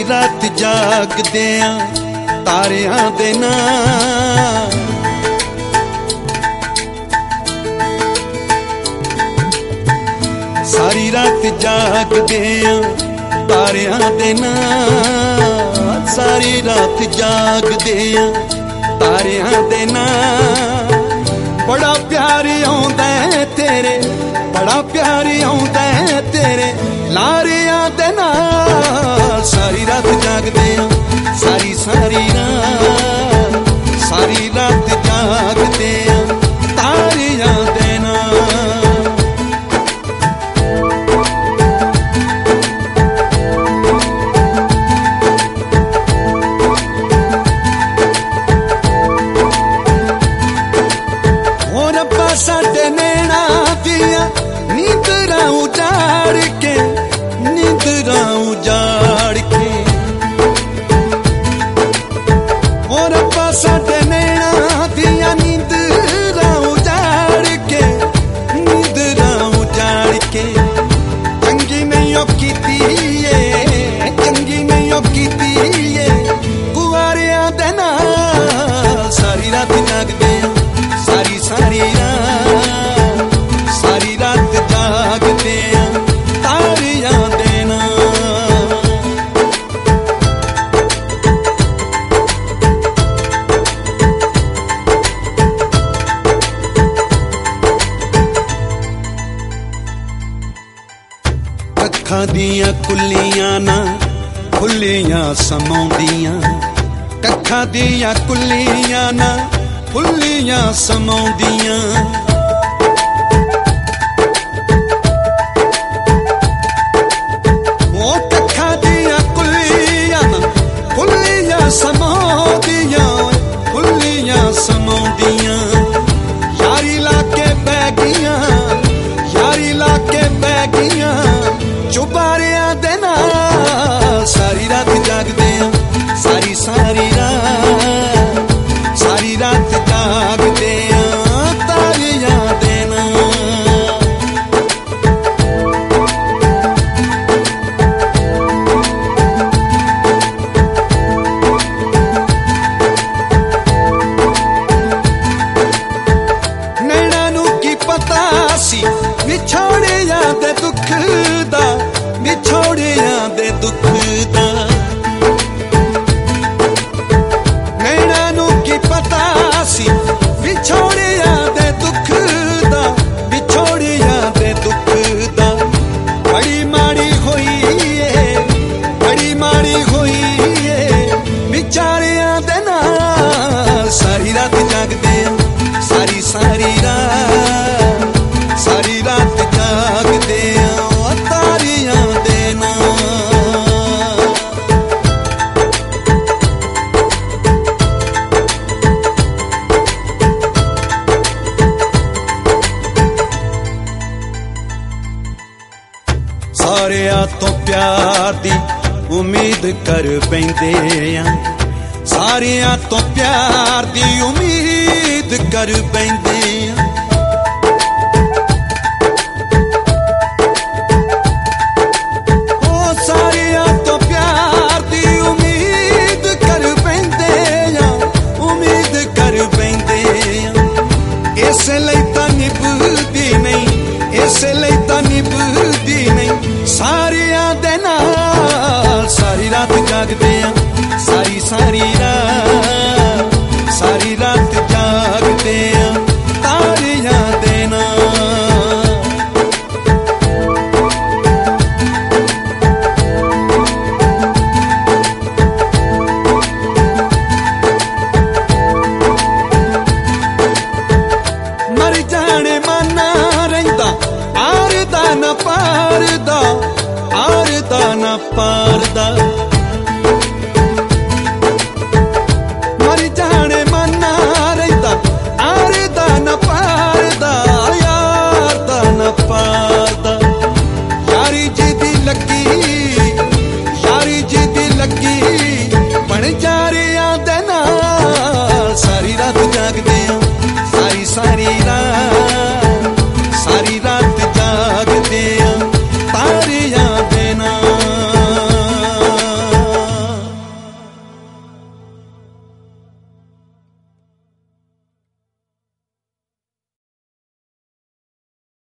रात जागदे तारियां दे नाल, सारी रात जागदे तारियां दे नाल, सारी रात जागदे तारियां दे नाल। बड़ा प्यार आउंदा है तेरे, बड़ा प्यार आउंदा है तेरे लारियां दे नाल। सारी रात जागदे सारी सारी रात, सारी रात जागदे तारियां दे नाल। साडे नैना दिया नींदरां उजाड़ के, नींदरां उजाड़ के, और रब्बा साडे नैना दिया नींदरां उजाड़ के, नींदरां उजाड़ के। चंगी नहीं ओ कीती है, चंगी नहीं ओ कीती है कुआरियां दे नाल। सारी रात जागदे सारी सारी रात, सारी रात जागदे तारियां दे नाल। कक्खां दियां कुल्लियां ना खुल्लियां समाउंदियां, कक्खां दियां कुल्लियां ना फुल्लियां समाउंदियां। ओ कक्खां दियां कुल्लियां फुल्लियां समाउंदियां, फुल्लियां समाउंदियां। यारी लाके बह गईयां, यारी लाके बह गईयां चुबारियां दे नाल। सारी रात जागदे सारी सारी रात, सारी रात जागदे तारियां दे नाल। नैना नू की पता सी विछोड़ियां दे दुख दा, विछोड़ियां दे दुख दा। विछोड़ियां दे दुख दा, विछोड़ियां दे दुख दा। बड़ी माड़ी होई है, बड़ी माड़ी होई है बिचारियां दे नाल। सारी रात जागदे सारी सारी रात, सारी रात जागदे तारियां दे नाल। सारियां तो प्यार दी उम्मीद कर बैंदे आ, सारियां तो प्यार दी उम्मीद कर बैंदे